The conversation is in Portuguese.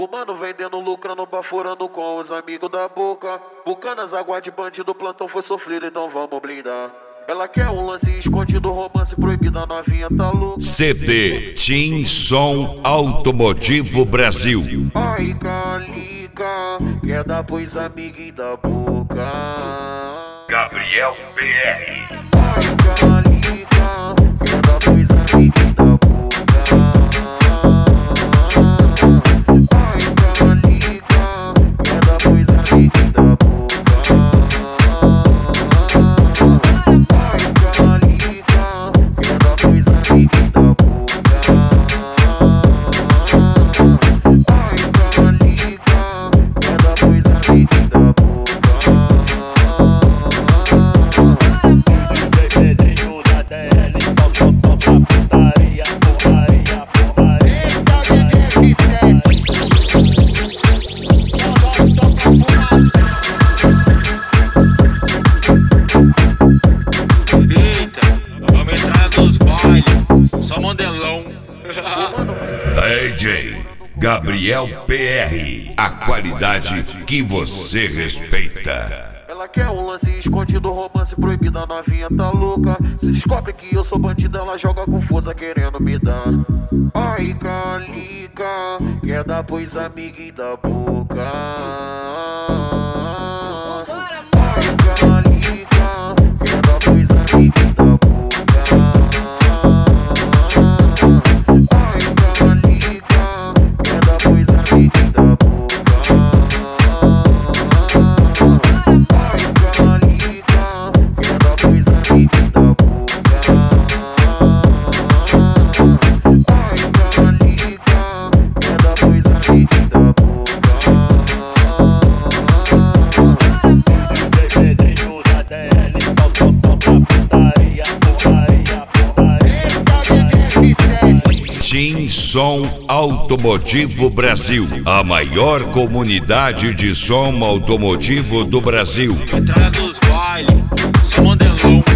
Fumando, vendendo, lucrando, baforando com os amigos da boca. Bucanas, água de bandido, plantão foi sofrido, então vamos blindar. Ela quer um lance escondido, romance proibido, a novinha tá louca. CD Tim Som Automotivo Brasil. Ai, calica, quer dar pros amiguinhos da boca. Gabriel PR. Ai, calica, quer dar pros amiguinhos da boca. DJ Gabriel PR, a qualidade que você respeita. Ela quer um lance escondido, romance proibido, a novinha tá louca. Se descobre que eu sou bandido, ela joga com força querendo me dar. Ai, calica, quer dar pros amiguinhos da boca. Ai, calica, quer dar pros amiguinhos da boca. Tim Som Automotivo Brasil, a maior comunidade de som automotivo do Brasil. Entrada dos bailes, só modelão.